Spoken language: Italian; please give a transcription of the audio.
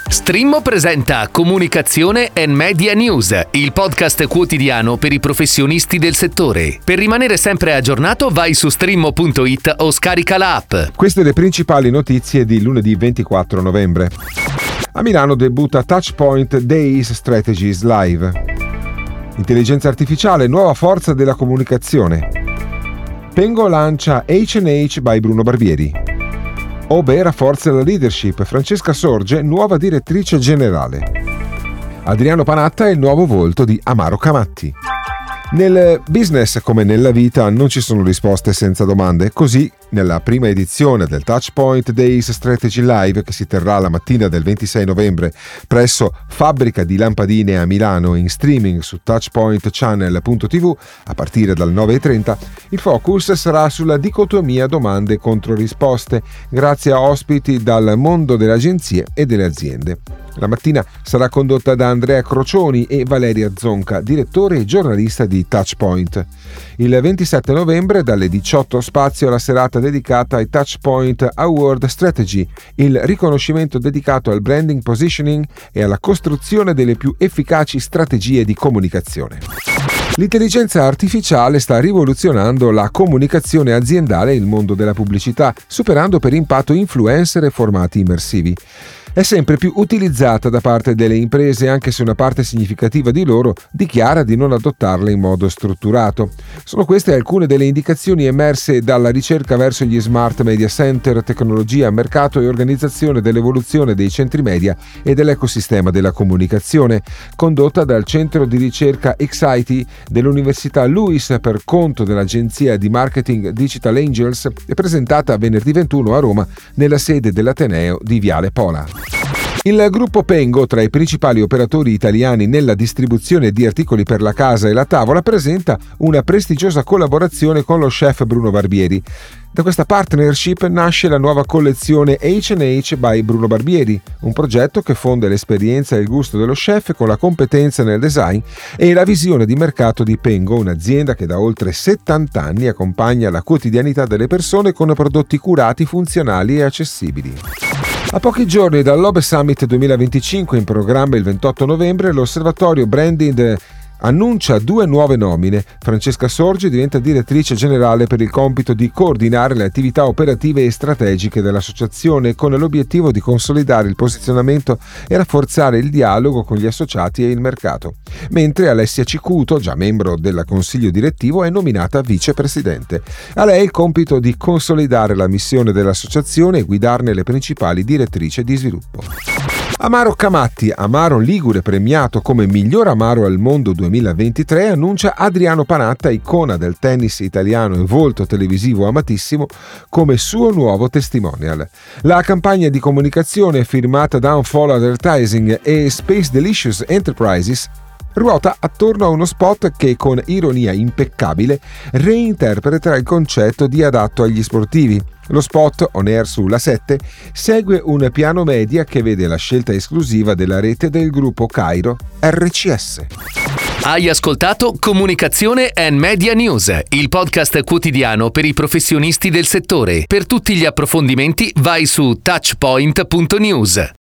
Strimmo presenta Comunicazione and Media News, il podcast quotidiano per i professionisti del settore. Per rimanere sempre aggiornato vai su strimmo.it o scarica l'app. Queste le principali notizie di lunedì 24 novembre. A Milano debutta Touchpoint Days Strategies Live. Intelligenza artificiale, nuova forza della comunicazione. Pengo lancia H&H by Bruno Barbieri. Obe rafforza la leadership, Francesca Sorge, nuova direttrice generale. Adriano Panatta è il nuovo volto di Amaro Camatti. Nel business, come nella vita, non ci sono risposte senza domande. Così, nella prima edizione del Touchpoint Days Strategy Live, che si terrà la mattina del 26 novembre presso Fabbrica di Lampadine a Milano in streaming su touchpointchannel.tv a partire dal 9:30, il focus sarà sulla dicotomia domande contro risposte, grazie a ospiti dal mondo delle agenzie e delle aziende. La mattina sarà condotta da Andrea Crocioni e Valeria Zonca, direttore e giornalista di Touchpoint. Il 27 novembre, dalle 18, spazio alla serata dedicata ai Touchpoint Award Strategy, il riconoscimento dedicato al branding positioning e alla costruzione delle più efficaci strategie di comunicazione. L'intelligenza artificiale sta rivoluzionando la comunicazione aziendale e il mondo della pubblicità, superando per impatto influencer e formati immersivi. È sempre più utilizzata da parte delle imprese, anche se una parte significativa di loro dichiara di non adottarla in modo strutturato. Sono queste alcune delle indicazioni emerse dalla ricerca verso gli Smart Media Center, tecnologia, mercato e organizzazione dell'evoluzione dei centri media e dell'ecosistema della comunicazione, condotta dal centro di ricerca XIT dell'Università LUISS per conto dell'agenzia di marketing Digital Angels e presentata venerdì 21 a Roma nella sede dell'Ateneo di Viale Pola. Il gruppo Pengo, tra i principali operatori italiani nella distribuzione di articoli per la casa e la tavola, presenta una prestigiosa collaborazione con lo chef Bruno Barbieri. Da questa partnership nasce la nuova collezione H&H by Bruno Barbieri, un progetto che fonde l'esperienza e il gusto dello chef con la competenza nel design e la visione di mercato di Pengo, un'azienda che da oltre 70 anni accompagna la quotidianità delle persone con prodotti curati, funzionali e accessibili. A pochi giorni dal Lobe Summit 2025 in programma il 28 novembre, l'Osservatorio Branding annuncia 2 nuove nomine. Francesca Sorge diventa direttrice generale per il compito di coordinare le attività operative e strategiche dell'associazione con l'obiettivo di consolidare il posizionamento e rafforzare il dialogo con gli associati e il mercato. Mentre Alessia Cicuto, già membro del consiglio direttivo, è nominata vicepresidente. A lei il compito di consolidare la missione dell'associazione e guidarne le principali direttrici di sviluppo. Amaro Camatti, amaro ligure premiato come miglior amaro al mondo 2023, annuncia Adriano Panatta, icona del tennis italiano e volto televisivo amatissimo, come suo nuovo testimonial. La campagna di comunicazione firmata da Unfollow Advertising e Space Delicious Enterprises ruota attorno a uno spot che, con ironia impeccabile, reinterpreta il concetto di adatto agli sportivi. Lo spot, on air sulla 7, segue un piano media che vede la scelta esclusiva della rete del gruppo Cairo RCS. Hai ascoltato Comunicazione and Media News, il podcast quotidiano per i professionisti del settore. Per tutti gli approfondimenti vai su touchpoint.news.